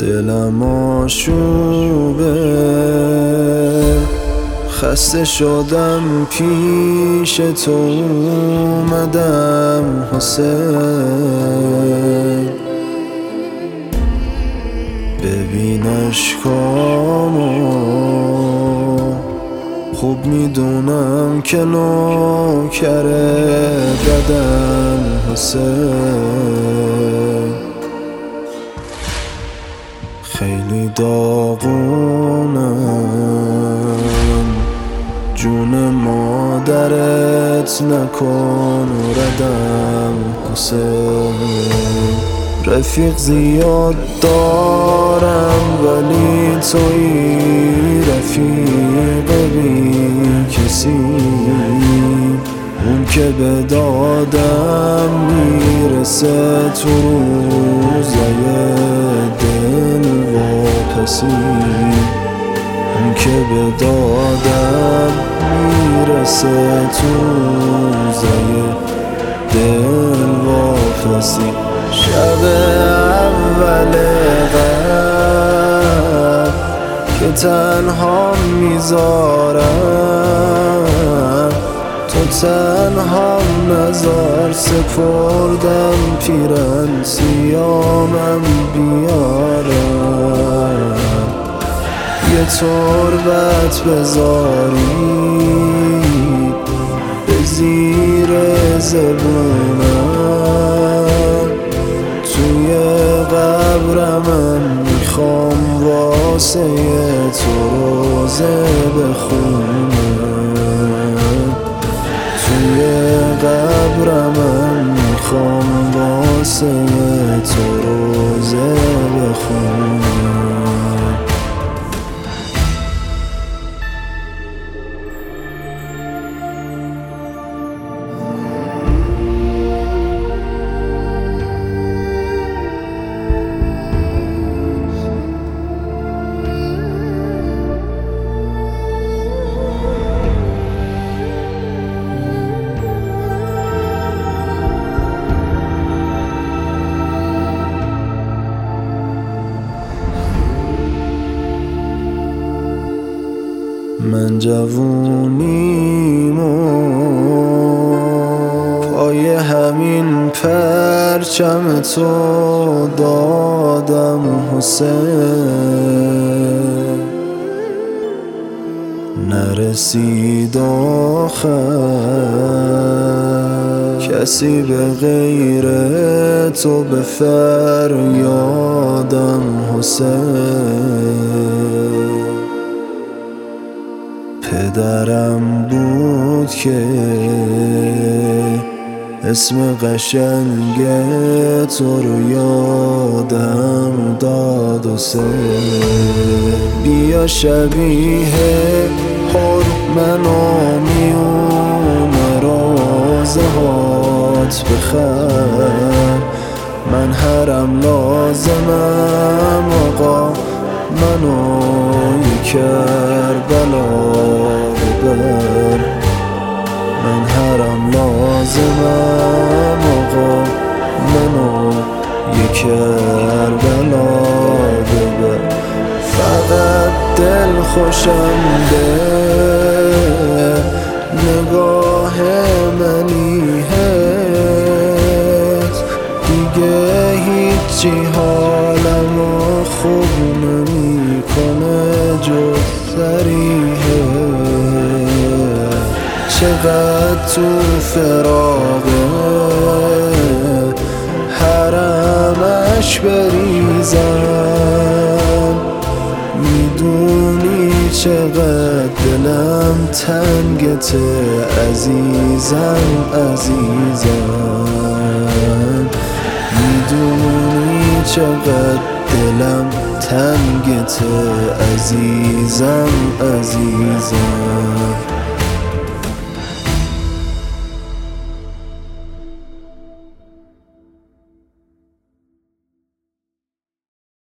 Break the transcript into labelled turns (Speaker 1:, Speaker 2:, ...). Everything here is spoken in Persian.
Speaker 1: دلم آشوبه، خسته شدم پیش تو اومدم حسین، ببین اشکامو، خوب میدونم که نوکر بدم حسین، خیلی داغونم، جون مادرت نکن ردم حسین، رفیق زیاد دارم ولی توی رفیق بی کسی، اون که به دادم میرسه تو روزای دل واپسی، اون که به دادم میرسه تو روزای دل واپسی. شب اول غم که تنها میذارم، تو تنها نزار سپردم پیرن سیامم بیارم، یه تربت بذاری به زیر زبونم، توی قبرم میخوام واسه تو روزه بخونم، توی قبرم میخوام واسه تو روزه بخونم. من جوونیمو پای همین پرچم تو دادم حسین، نرسید آخر کسی به غیر تو به فریادم حسین، پدرم بود که اسم قشنگ تو رو یادم داد حسین، بیا شبیه حرمنو میون روزه هات بخر، من هرم لازمم آقا منو کربلا ببر، من هرم لازمم آقا منو کربلا ببر، فقط دل خوشم به نگاه منیهت، دیگه هیچی حالمو خوب نمیکنه جز سریحه، چقدر تو فراغه حرمش بریزم، میدونی چقدر دلم تنگته عزیزم عزیزم، میدونی چقدر دلم تنگته عزیزم عزیزم.